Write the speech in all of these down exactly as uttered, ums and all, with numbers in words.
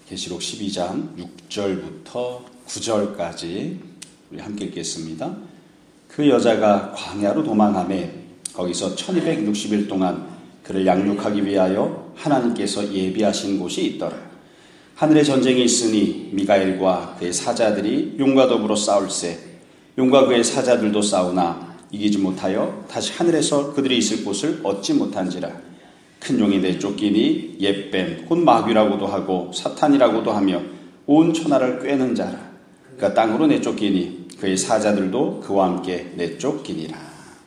계시록 십이 장 육 절부터 구 절까지 우리 함께 읽겠습니다. 그 여자가 광야로 도망하매 거기서 천이백육십 일 동안 그를 양육하기 위하여 하나님께서 예비하신 곳이 있더라. 하늘에 전쟁이 있으니 미가엘과 그의 사자들이 용과 더불어 싸울세. 용과 그의 사자들도 싸우나 이기지 못하여 다시 하늘에서 그들이 있을 곳을 얻지 못한지라. 큰 용이 내쫓기니 옛뱀 곧 마귀라고도 하고 사탄이라고도 하며 온 천하를 꿰는 자라. 그가 땅으로 내쫓기니 그의 사자들도 그와 함께 내쫓기니라.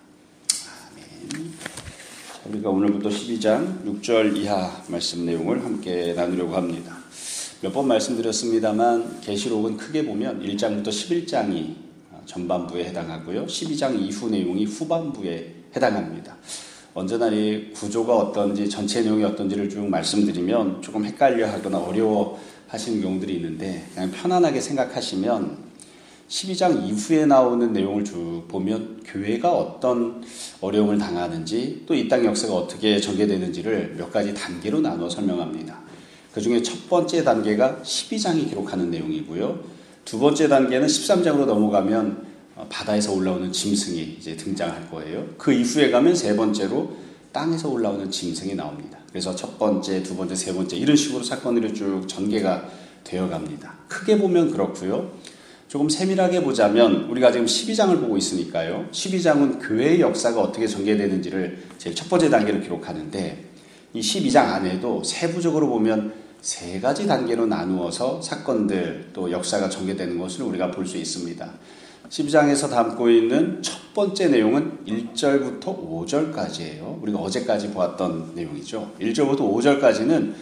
아멘. 우리가 오늘부터 십이 장 육 절 이하 말씀 내용을 함께 나누려고 합니다. 몇 번 말씀드렸습니다만 계시록은 크게 보면 일 장부터 십일 장이 전반부에 해당하고요, 십이 장 이후 내용이 후반부에 해당합니다. 언제나 이 구조가 어떤지, 전체 내용이 어떤지를 쭉 말씀드리면 조금 헷갈려 하거나 어려워 하시는 경우들이 있는데, 그냥 편안하게 생각하시면 십이 장 이후에 나오는 내용을 쭉 보면 교회가 어떤 어려움을 당하는지, 또 이 땅 역사가 어떻게 전개되는지를 몇 가지 단계로 나누어 설명합니다. 그 중에 첫 번째 단계가 십이 장이 기록하는 내용이고요, 두 번째 단계는 십삼 장으로 넘어가면 바다에서 올라오는 짐승이 이제 등장할 거예요. 그 이후에 가면 세 번째로 땅에서 올라오는 짐승이 나옵니다. 그래서 첫 번째, 두 번째, 세 번째 이런 식으로 사건들이 쭉 전개가 되어 갑니다. 크게 보면 그렇고요. 조금 세밀하게 보자면 우리가 지금 십이 장을 보고 있으니까요, 십이 장은 교회의 역사가 어떻게 전개되는지를 제일 첫 번째 단계로 기록하는데, 이 십이 장 안에도 세부적으로 보면 세 가지 단계로 나누어서 사건들 또 역사가 전개되는 것을 우리가 볼 수 있습니다. 십이 장에서 담고 있는 첫 번째 내용은 일 절부터 오 절까지예요. 우리가 어제까지 보았던 내용이죠. 일 절부터 오 절까지는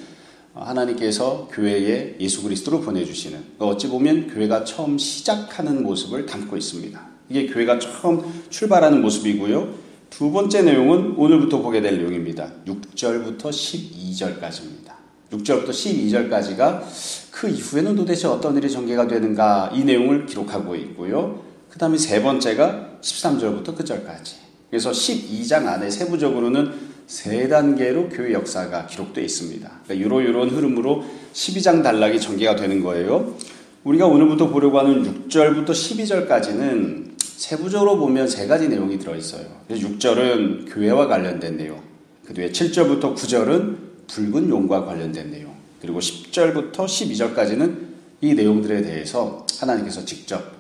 하나님께서 교회에 예수 그리스도를 보내주시는, 어찌 보면 교회가 처음 시작하는 모습을 담고 있습니다. 이게 교회가 처음 출발하는 모습이고요. 두 번째 내용은 오늘부터 보게 될 내용입니다. 육 절부터 십이 절까지입니다. 육 절부터 십이 절까지가 그 이후에는 도대체 어떤 일이 전개가 되는가, 이 내용을 기록하고 있고요. 그 다음에 세 번째가 십삼 절부터 그 절까지. 그래서 십이 장 안에 세부적으로는 세 단계로 교회 역사가 기록되어 있습니다. 그러니까 요런 요런 흐름으로 십이 장 단락이 전개가 되는 거예요. 우리가 오늘부터 보려고 하는 육 절부터 십이 절까지는 세부적으로 보면 세 가지 내용이 들어있어요. 그래서 육 절은 교회와 관련된 내용, 그 뒤에 칠 절부터 구 절은 붉은 용과 관련된 내용, 그리고 십 절부터 십이 절까지는 이 내용들에 대해서 하나님께서 직접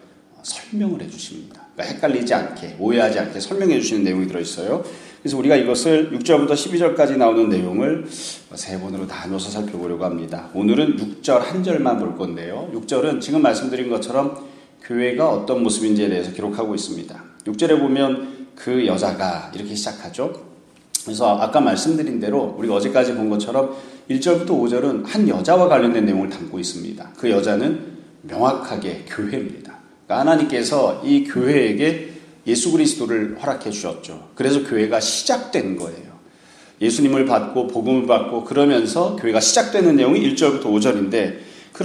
설명을 해주십니다. 그러니까 헷갈리지 않게, 오해하지 않게 설명해 주시는 내용이 들어있어요. 그래서 우리가 이것을 육 절부터 십이 절까지 나오는 내용을 세 번으로 나눠서 살펴보려고 합니다. 오늘은 육 절 한 절만 볼 건데요, 육 절은 지금 말씀드린 것처럼 교회가 어떤 모습인지에 대해서 기록하고 있습니다. 육 절에 보면 그 여자가 이렇게 시작하죠. 그래서 아까 말씀드린 대로 우리가 어제까지 본 것처럼 일 절부터 오 절은 한 여자와 관련된 내용을 담고 있습니다. 그 여자는 명확하게 교회입니다. 그러니까 하나님께서 이 교회에게 예수 그리스도를 허락해 주셨죠. 그래서 교회가 시작된 거예요. 예수님을 받고 복음을 받고 그러면서 교회가 시작되는 내용이 일 절부터 오 절인데,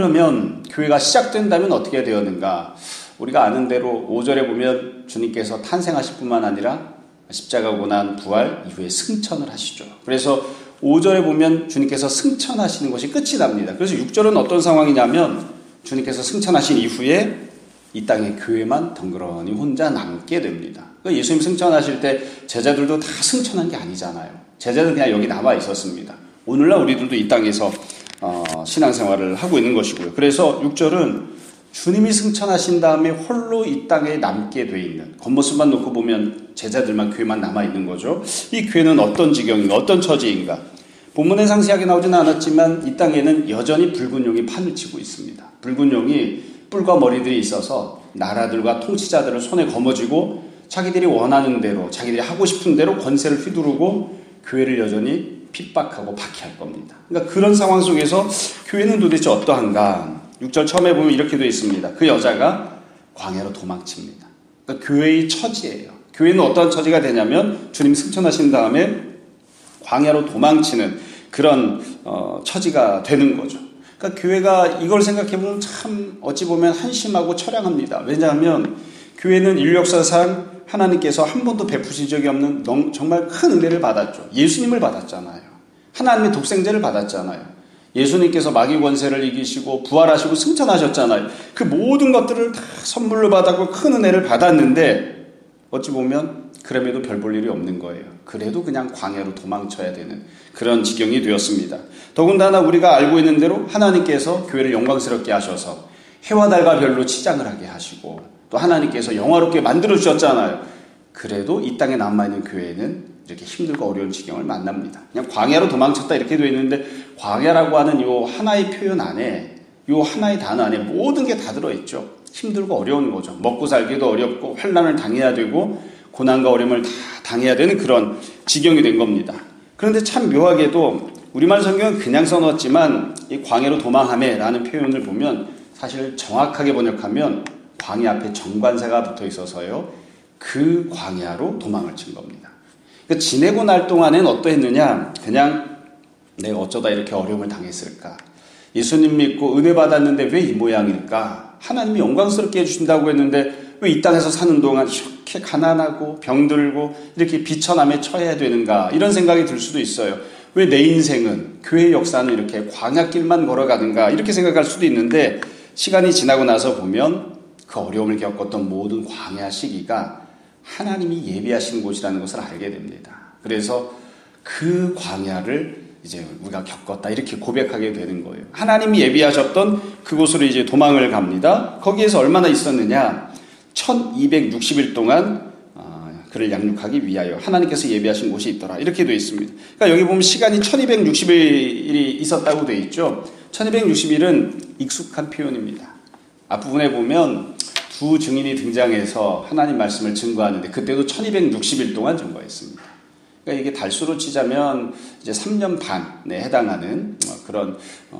그러면 교회가 시작된다면 어떻게 되었는가? 우리가 아는 대로 오 절에 보면 주님께서 탄생하실 뿐만 아니라 십자가 고난 부활 이후에 승천을 하시죠. 그래서 오 절에 보면 주님께서 승천하시는 것이 끝이 납니다. 그래서 육 절은 어떤 상황이냐면 주님께서 승천하신 이후에 이 땅에 교회만 덩그러니 혼자 남게 됩니다. 그러니까 예수님 승천하실 때 제자들도 다 승천한 게 아니잖아요. 제자들은 그냥 여기 남아 있었습니다. 오늘날 우리들도 이 땅에서 어, 신앙생활을 하고 있는 것이고요. 그래서 육 절은 주님이 승천하신 다음에 홀로 이 땅에 남게 돼 있는, 겉모습만 놓고 보면 제자들만, 교회만 남아 있는 거죠. 이 교회는 어떤 지경인가, 어떤 처지인가. 본문에 상세하게 나오지는 않았지만 이 땅에는 여전히 붉은 용이 판을 치고 있습니다. 붉은 용이 뿔과 머리들이 있어서 나라들과 통치자들을 손에 거머쥐고 자기들이 원하는 대로, 자기들이 하고 싶은 대로 권세를 휘두르고 교회를 여전히 핍박하고 박해할 겁니다. 그러니까 그런 상황 속에서 교회는 도대체 어떠한가? 육 절 처음에 보면 이렇게 되어 있습니다. 그 여자가 광야로 도망칩니다. 그러니까 교회의 처지예요. 교회는 어떤 처지가 되냐면 주님 승천하신 다음에 광야로 도망치는 그런 어, 처지가 되는 거죠. 그러니까 교회가 이걸 생각해보면 참 어찌 보면 한심하고 처량합니다. 왜냐하면 교회는 인류 역사상 하나님께서 한 번도 베푸신 적이 없는 정말 큰 은혜를 받았죠. 예수님을 받았잖아요. 하나님의 독생자를 받았잖아요. 예수님께서 마귀 권세를 이기시고 부활하시고 승천하셨잖아요. 그 모든 것들을 다 선물로 받았고 큰 은혜를 받았는데 어찌 보면 그럼에도 별 볼 일이 없는 거예요. 그래도 그냥 광야로 도망쳐야 되는 그런 지경이 되었습니다. 더군다나 우리가 알고 있는 대로 하나님께서 교회를 영광스럽게 하셔서 해와 달과 별로 치장을 하게 하시고 또 하나님께서 영화롭게 만들어 주셨잖아요. 그래도 이 땅에 남아있는 교회는 이렇게 힘들고 어려운 지경을 만납니다. 그냥 광야로 도망쳤다 이렇게 되어 있는데 광야라고 하는 요 하나의 표현 안에 요 하나의 단어 안에 모든 게 다 들어있죠. 힘들고 어려운 거죠. 먹고 살기도 어렵고 환난을 당해야 되고 고난과 어려움을 다 당해야 되는 그런 지경이 된 겁니다. 그런데 참 묘하게도 우리말 성경은 그냥 써놓았지만 이 광야로 도망하매라는 표현을 보면 사실 정확하게 번역하면 광야 앞에 정관사가 붙어 있어서요. 그 광야로 도망을 친 겁니다. 그러니까 지내고 날 동안엔 어떠했느냐? 그냥 내가 어쩌다 이렇게 어려움을 당했을까? 예수님 믿고 은혜 받았는데 왜 이 모양일까? 하나님이 영광스럽게 해주신다고 했는데 왜 이 땅에서 사는 동안 이렇게 가난하고 병들고 이렇게 비천함에 처해야 되는가? 이런 생각이 들 수도 있어요. 왜 내 인생은 교회 역사는 이렇게 광야길만 걸어가는가? 이렇게 생각할 수도 있는데 시간이 지나고 나서 보면 그 어려움을 겪었던 모든 광야 시기가 하나님이 예비하신 곳이라는 것을 알게 됩니다. 그래서 그 광야를 이제 우리가 겪었다 이렇게 고백하게 되는 거예요. 하나님이 예비하셨던 그곳으로 이제 도망을 갑니다. 거기에서 얼마나 있었느냐? 천이백육십 일 동안 그를 양육하기 위하여 하나님께서 예비하신 곳이 있더라. 이렇게 되어 있습니다. 그러니까 여기 보면 시간이 천이백육십 일이 있었다고 되어 있죠. 천이백육십 일은 익숙한 표현입니다. 앞부분에 보면 두 증인이 등장해서 하나님 말씀을 증거하는데 그때도 천이백육십 일 동안 증거했습니다. 그러니까 이게 달수로 치자면 이제 삼 년 반에 해당하는 그런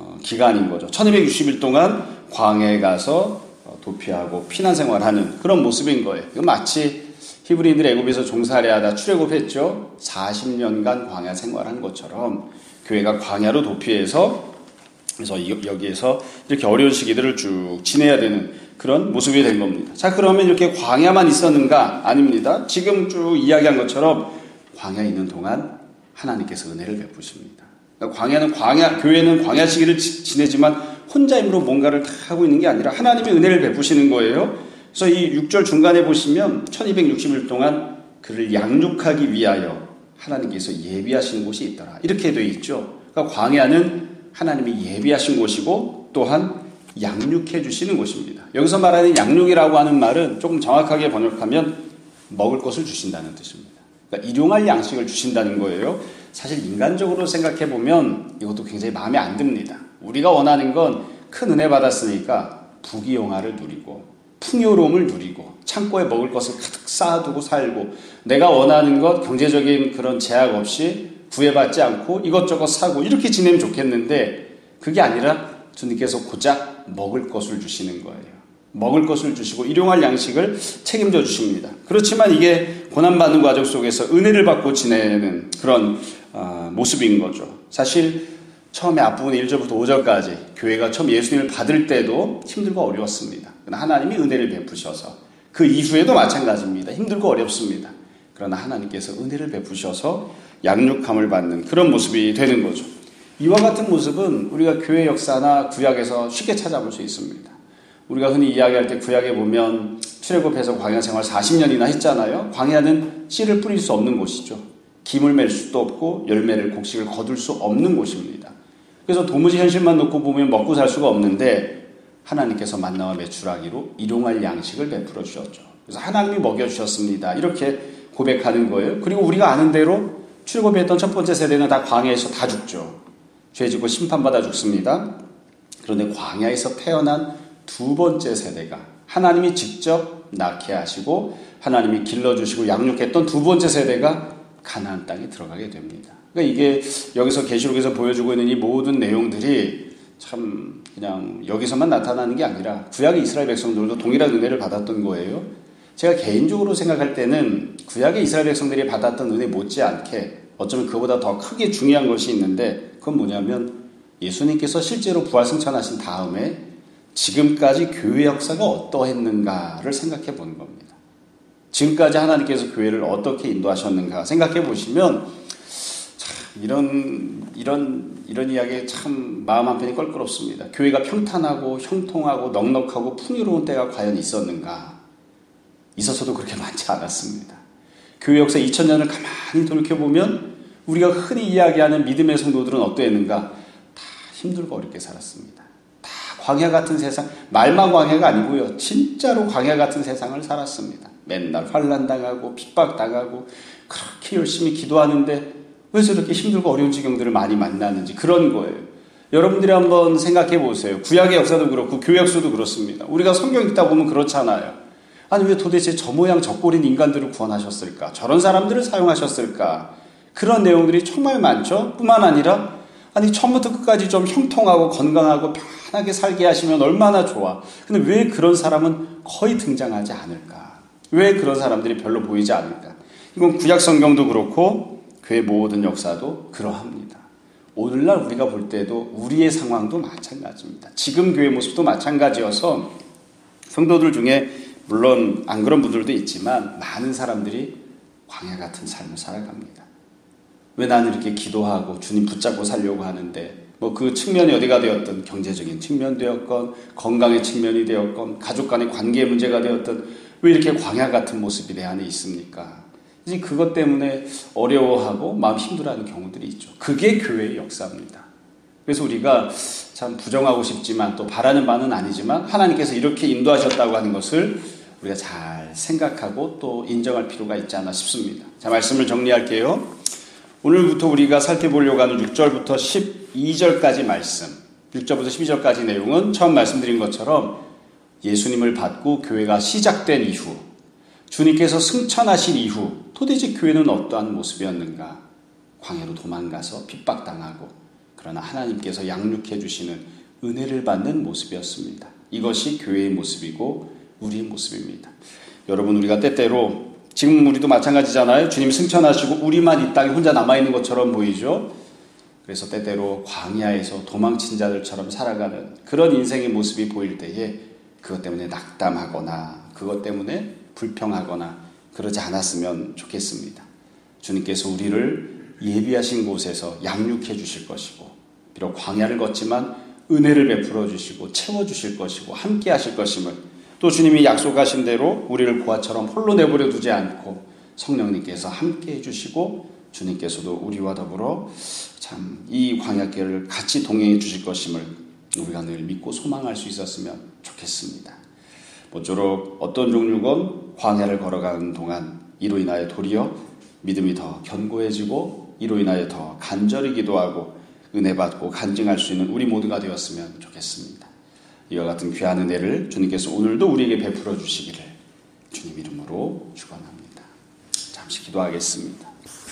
기간인 거죠. 천이백육십 일 동안 광야에 가서 도피하고 피난 생활하는 그런 모습인 거예요. 이거 마치 히브리인들이 애굽에서 종살이하다 출애굽했죠. 사십 년간 광야 생활한 것처럼 교회가 광야로 도피해서 그래서 여기에서 이렇게 어려운 시기들을 쭉 지내야 되는 그런 모습이 된 겁니다. 자, 그러면 이렇게 광야만 있었는가? 아닙니다. 지금 쭉 이야기한 것처럼 광야에 있는 동안 하나님께서 은혜를 베푸십니다. 그러니까 광야는 광야, 교회는 광야 시기를 지내지만 혼자 힘으로 뭔가를 다 하고 있는 게 아니라 하나님이 은혜를 베푸시는 거예요. 그래서 이 육 절 중간에 보시면 천이백육십 일 동안 그를 양육하기 위하여 하나님께서 예비하신 곳이 있더라. 이렇게 되어 있죠. 그러니까 광야는 하나님이 예비하신 곳이고 또한 양육해 주시는 곳입니다. 여기서 말하는 양육이라고 하는 말은 조금 정확하게 번역하면 먹을 것을 주신다는 뜻입니다. 그러니까 일용할 양식을 주신다는 거예요. 사실 인간적으로 생각해 보면 이것도 굉장히 마음에 안 듭니다. 우리가 원하는 건 큰 은혜 받았으니까 부귀영화를 누리고 풍요로움을 누리고 창고에 먹을 것을 가득 쌓아두고 살고 내가 원하는 것 경제적인 그런 제약 없이 구애받지 않고 이것저것 사고 이렇게 지내면 좋겠는데 그게 아니라 주님께서 고작 먹을 것을 주시는 거예요. 먹을 것을 주시고 일용할 양식을 책임져 주십니다. 그렇지만 이게 고난받는 과정 속에서 은혜를 받고 지내는 그런 어, 모습인 거죠. 사실 처음에 앞부분 일 절부터 오 절까지 교회가 처음 예수님을 받을 때도 힘들고 어려웠습니다. 그러나 하나님이 은혜를 베푸셔서 그 이후에도 마찬가지입니다. 힘들고 어렵습니다. 그러나 하나님께서 은혜를 베푸셔서 양육함을 받는 그런 모습이 되는 거죠. 이와 같은 모습은 우리가 교회 역사나 구약에서 쉽게 찾아볼 수 있습니다. 우리가 흔히 이야기할 때 구약에 보면 출애굽해서 광야 생활 사십 년이나 했잖아요. 광야는 씨를 뿌릴 수 없는 곳이죠. 김을 맬 수도 없고 열매를 곡식을 거둘 수 없는 곳입니다. 그래서 도무지 현실만 놓고 보면 먹고 살 수가 없는데 하나님께서 만나와 메추라기로 일용할 양식을 베풀어 주셨죠. 그래서 하나님이 먹여주셨습니다. 이렇게 고백하는 거예요. 그리고 우리가 아는 대로 출애굽했던 첫 번째 세대는 다 광야에서 다 죽죠. 죄 짓고 심판받아 죽습니다. 그런데 광야에서 태어난 두 번째 세대가 하나님이 직접 낳게 하시고 하나님이 길러주시고 양육했던 두 번째 세대가 가나안 땅에 들어가게 됩니다. 그러니까 이게 여기서 계시록에서 보여주고 있는 이 모든 내용들이 참 그냥 여기서만 나타나는 게 아니라 구약의 이스라엘 백성들도 동일한 은혜를 받았던 거예요. 제가 개인적으로 생각할 때는 구약의 이스라엘 백성들이 받았던 은혜 못지않게 어쩌면 그보다 더 크게 중요한 것이 있는데 그건 뭐냐면 예수님께서 실제로 부활승천하신 다음에 지금까지 교회 역사가 어떠했는가를 생각해 보는 겁니다. 지금까지 하나님께서 교회를 어떻게 인도하셨는가 생각해 보시면 이런 이런 이런 이야기에 참 마음 한편이 껄끄럽습니다. 교회가 평탄하고 형통하고 넉넉하고 풍요로운 때가 과연 있었는가? 있어서도 그렇게 많지 않았습니다. 교회 역사 이천 년을 가만히 돌이켜보면 우리가 흔히 이야기하는 믿음의 성도들은 어떠했는가? 다 힘들고 어렵게 살았습니다. 다 광야 같은 세상, 말만 광야가 아니고요. 진짜로 광야 같은 세상을 살았습니다. 맨날 환난당하고 핍박당하고 그렇게 열심히 기도하는데 왜 저렇게 힘들고 어려운 지경들을 많이 만나는지 그런 거예요. 여러분들이 한번 생각해 보세요. 구약의 역사도 그렇고 교회 역사도 그렇습니다. 우리가 성경 읽다 보면 그렇잖아요. 아니 왜 도대체 저 모양 저 꼴인 인간들을 구원하셨을까? 저런 사람들을 사용하셨을까? 그런 내용들이 정말 많죠. 뿐만 아니라 아니 처음부터 끝까지 좀 형통하고 건강하고 편하게 살게 하시면 얼마나 좋아. 근데 왜 그런 사람은 거의 등장하지 않을까? 왜 그런 사람들이 별로 보이지 않을까? 이건 구약 성경도 그렇고 교회 모든 역사도 그러합니다. 오늘날 우리가 볼 때도 우리의 상황도 마찬가지입니다. 지금 교회 모습도 마찬가지여서 성도들 중에 물론 안 그런 분들도 있지만 많은 사람들이 광야 같은 삶을 살아갑니다. 왜 나는 이렇게 기도하고 주님 붙잡고 살려고 하는데 뭐 그 측면이 어디가 되었든 경제적인 측면 되었건 건강의 측면이 되었건 가족 간의 관계 문제가 되었든 왜 이렇게 광야 같은 모습이 내 안에 있습니까? 이제 그것 때문에 어려워하고 마음 힘들어하는 경우들이 있죠. 그게 교회의 역사입니다. 그래서 우리가 참 부정하고 싶지만 또 바라는 바는 아니지만 하나님께서 이렇게 인도하셨다고 하는 것을 우리가 잘 생각하고 또 인정할 필요가 있지 않나 싶습니다. 자, 말씀을 정리할게요. 오늘부터 우리가 살펴보려고 하는 육 절부터 십이 절까지 말씀, 육 절부터 십이 절까지 내용은 처음 말씀드린 것처럼 예수님을 받고 교회가 시작된 이후, 주님께서 승천하신 이후 도대체 교회는 어떠한 모습이었는가? 광야로 도망가서 핍박당하고 그러나 하나님께서 양육해 주시는 은혜를 받는 모습이었습니다. 이것이 교회의 모습이고 우리의 모습입니다. 여러분, 우리가 때때로 지금 우리도 마찬가지잖아요. 주님 승천하시고 우리만 이 땅에 혼자 남아있는 것처럼 보이죠. 그래서 때때로 광야에서 도망친 자들처럼 살아가는 그런 인생의 모습이 보일 때에 그것 때문에 낙담하거나 그것 때문에 불평하거나 그러지 않았으면 좋겠습니다. 주님께서 우리를 예비하신 곳에서 양육해 주실 것이고 비록 광야를 걷지만 은혜를 베풀어 주시고 채워 주실 것이고 함께 하실 것임을 또 주님이 약속하신 대로 우리를 보아처럼 홀로 내버려 두지 않고 성령님께서 함께 해주시고 주님께서도 우리와 더불어 참 이 광야길을 같이 동행해 주실 것임을 우리가 늘 믿고 소망할 수 있었으면 좋겠습니다. 모쪼록 어떤 종류건 광야를 걸어가는 동안 이로 인하여 도리어 믿음이 더 견고해지고 이로 인하여 더 간절히 기도하고 은혜 받고 간증할 수 있는 우리 모두가 되었으면 좋겠습니다. 이와 같은 귀한 은혜를 주님께서 오늘도 우리에게 베풀어 주시기를 주님 이름으로 축원합니다. 잠시 기도하겠습니다.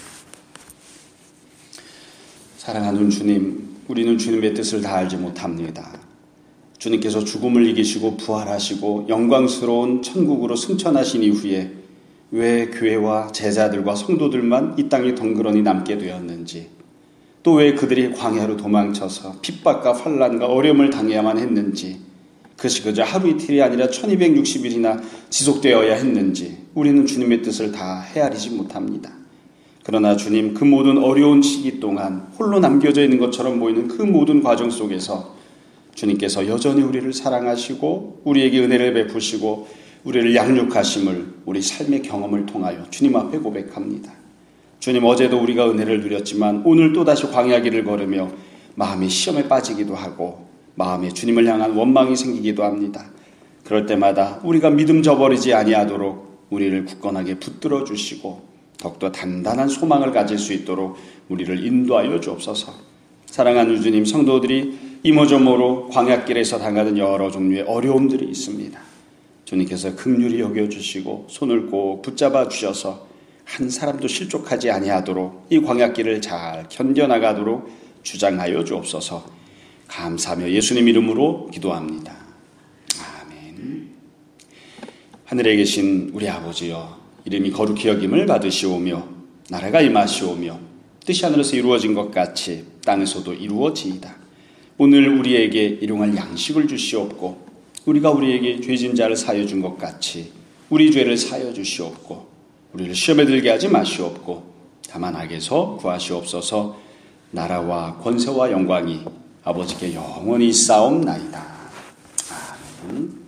사랑하는 주님, 우리는 주님의 뜻을 다 알지 못합니다. 주님께서 죽음을 이기시고 부활하시고 영광스러운 천국으로 승천하신 이후에 왜 교회와 제자들과 성도들만 이 땅에 덩그러니 남게 되었는지, 또 왜 그들이 광야로 도망쳐서 핍박과 환난과 어려움을 당해야만 했는지, 그것이 그저 하루 이틀이 아니라 천이백육십 일이나 지속되어야 했는지 우리는 주님의 뜻을 다 헤아리지 못합니다. 그러나 주님, 그 모든 어려운 시기 동안 홀로 남겨져 있는 것처럼 보이는 그 모든 과정 속에서 주님께서 여전히 우리를 사랑하시고 우리에게 은혜를 베푸시고 우리를 양육하심을 우리 삶의 경험을 통하여 주님 앞에 고백합니다. 주님, 어제도 우리가 은혜를 누렸지만 오늘 또다시 광야길을 걸으며 마음이 시험에 빠지기도 하고 마음에 주님을 향한 원망이 생기기도 합니다. 그럴 때마다 우리가 믿음 저버리지 아니하도록 우리를 굳건하게 붙들어 주시고 더욱더 단단한 소망을 가질 수 있도록 우리를 인도하여 주옵소서. 사랑하는 주님, 성도들이 이모저모로 광야길에서 당하는 여러 종류의 어려움들이 있습니다. 주님께서 긍휼히 여겨주시고 손을 꼭 붙잡아 주셔서 한 사람도 실족하지 아니하도록 이 광야길을 잘 견뎌나가도록 주장하여 주옵소서. 감사하며 예수님 이름으로 기도합니다. 아멘. 하늘에 계신 우리 아버지여, 이름이 거룩히 여김을 받으시오며 나라가 임하시오며 뜻이 하늘에서 이루어진 것 같이 땅에서도 이루어지이다. 오늘 우리에게 일용할 양식을 주시옵고 우리가 우리에게 죄진 자를 사하여 준 것 같이 우리 죄를 사하여 주시옵고 우리를 시험에 들게 하지 마시옵고 다만 악에서 구하시옵소서. 나라와 권세와 영광이 아버지께 영원히 싸움나이다. 아멘.